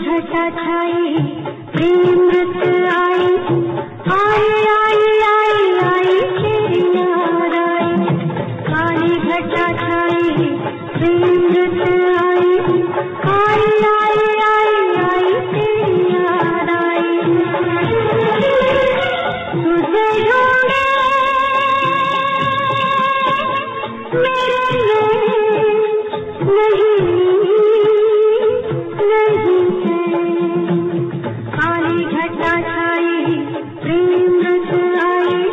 घटा छाई प्रेम रत आई आई आई आई आई तेरी याद आई। काली घटा छाई प्रेम रत आई आई आई आई आई तेरी याद आई। तुझे ढूंढे मेरे नहीं काली घटा छाई प्रेम रत आई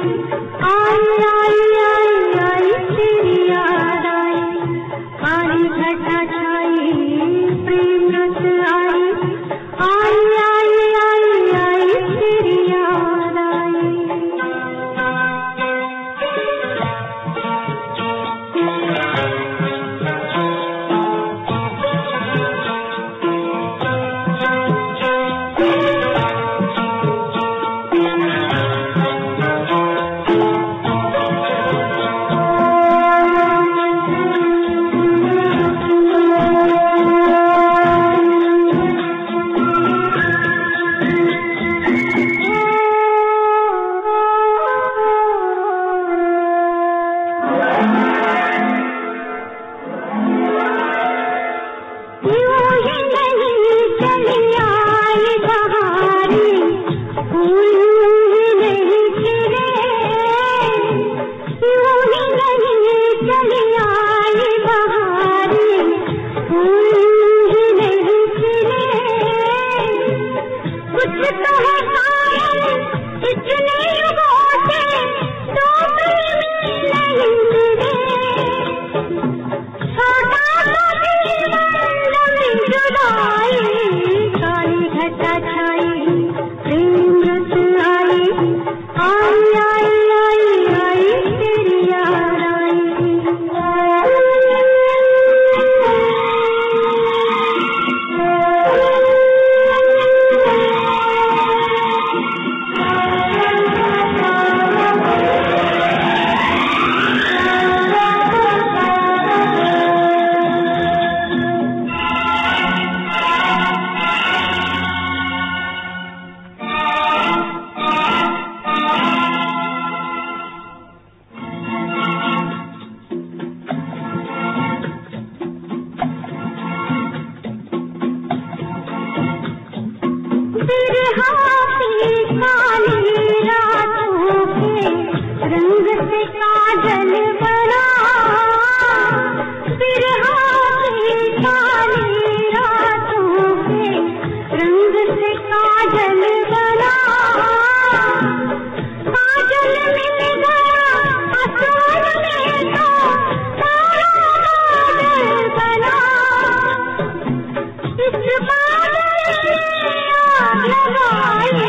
आई आई आई आई तेरी याद आई। काली घटा छाई प्रेम रत आई आई आई आई आई तेरी याद आई। लगाई